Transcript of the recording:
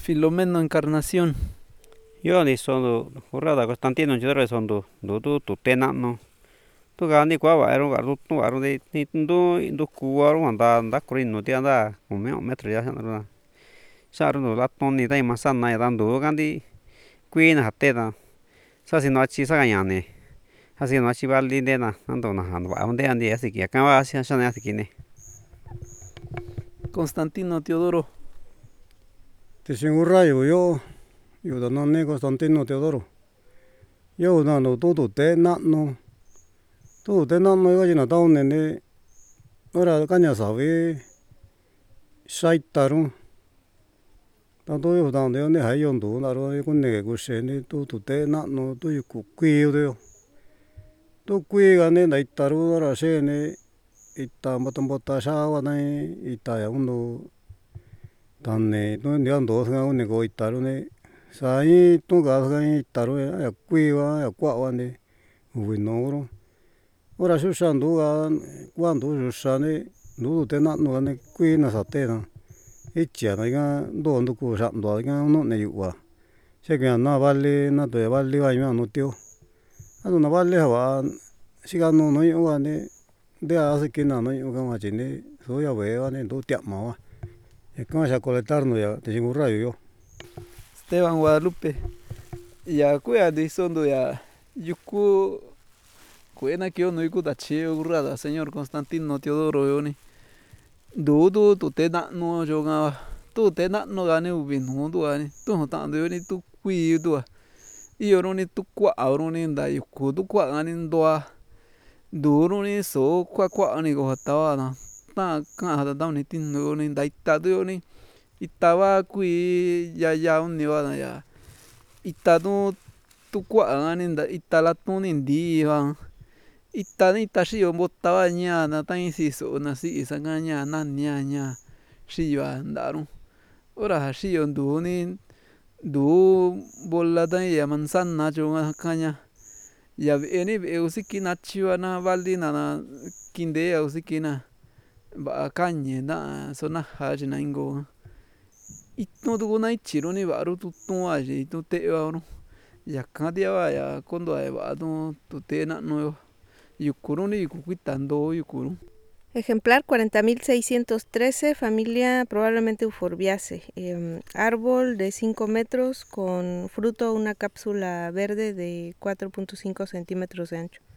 Filomeno Encarnación. Yo ni son jurada Constantino yo son tu tena no tu gani kwa va ero garu tu garu de ni ndu kuaro anda kurino ti anda como metro ya na saru no la toni dai masana ya dando gandi kuina hateda sa si no achi sa gañane así no achi vali de na ando na ando va onde andi así que acá va así así que ne Constantino Teodoro. Te rayo yo da no ne Constantino Teodoro. Yo da no todo te na no. Todo te na no yo na ta ne ora caña sabe saitaru. Tanto yo da ne hay yo ndo na ro con ne go she ne todo te na no to yo ku kui yo. To kui ga ne na itaru ra she ne ita mbota sha wa ne ita ya uno tanne no ne ando ga ne go itaru ne sai to ga ga itaru ya kui wa ya kwa wa ne winoro ora shu shandu ga cuando yo sha ne no te na no ne kui na sa te na ichia na ga ndo ku sha ndo ga no ne yu wa se ga na vale na te vale va ya no tio ano na vale wa si ga no no yu wa ne de a se que na no yu ga ma chi ne so ya ve wa ne do tia ma wa e ka sha coletar no ya te singo rayo yo. Esteban Guadalupe. Ya kuya de sondo ya yuku kuena kyo no yuku tachi urrada señor Constantino Teodoro yoni. Du tu te na no yo ga tu te na no ga ne ubi no du ani tu ta ndo yoni tu kui du a iyo ro ni tu kwa ro ni nda yuku tu kwa ani ndo a du ro ni so kwa ni go ta wa na ta ka da da ni tin no ni nda ita du yoni ita wa kui ya un ni wa na ya ita tu kwa ani nda ita la tu ni ndi wa ita xi yo mbota wa ña na ta si so na si sa nga ña na ña xi yo nda ro ora xi yo ndu ni ndu bola da ya manzana yo ka ña ya ve ni ve usiki na chi wa na vali na kinde ya usiki na va kañe na so na ja chi na ingo itu tu na ichi ro ni va ro tu wa ji tu te wa ro ya ka dia wa ya kondo va tu te na no yukuru ni yukuitando yukuru. Ejemplar 40.613, familia probablemente Euphorbiaceae. Árbol de 5 metros con fruto una cápsula verde de 4.5 centímetros de ancho.